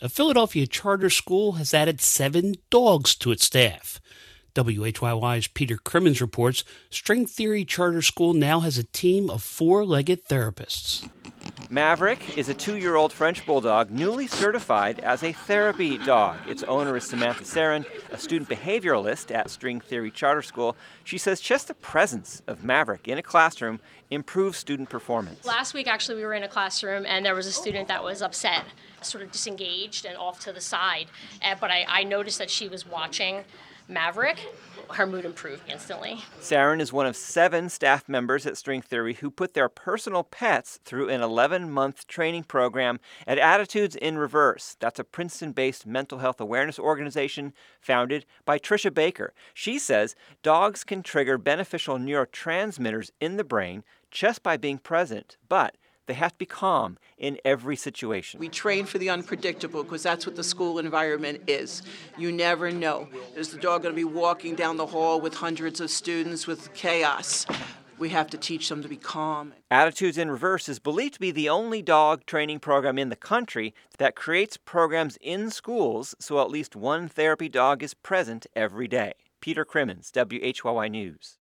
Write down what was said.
A Philadelphia charter school has added 7 dogs to its staff. WHYY's Peter Crimmins reports String Theory Charter School now has a team of 4-legged therapists. Maverick is a 2-year-old French bulldog newly certified as a therapy dog. Its owner is Samantha Sarin, a student behavioralist at String Theory Charter School. She says just the presence of Maverick in a classroom improves student performance. Last week, actually, we were in a classroom and there was a student that was upset, sort of disengaged and off to the side. But I noticed that she was watching Maverick. Her mood improved instantly. Sarin is one of 7 staff members at String Theory who put their personal pets through an 11-month training program at Attitudes in Reverse. That's a Princeton-based mental health awareness organization founded by Tricia Baker. She says dogs can trigger beneficial neurotransmitters in the brain just by being present, but they have to be calm in every situation. We train for the unpredictable because that's what the school environment is. You never know. Is the dog going to be walking down the hall with hundreds of students with chaos? We have to teach them to be calm. Attitudes in Reverse is believed to be the only dog training program in the country that creates programs in schools so at least one therapy dog is present every day. Peter Crimmins, WHYY News.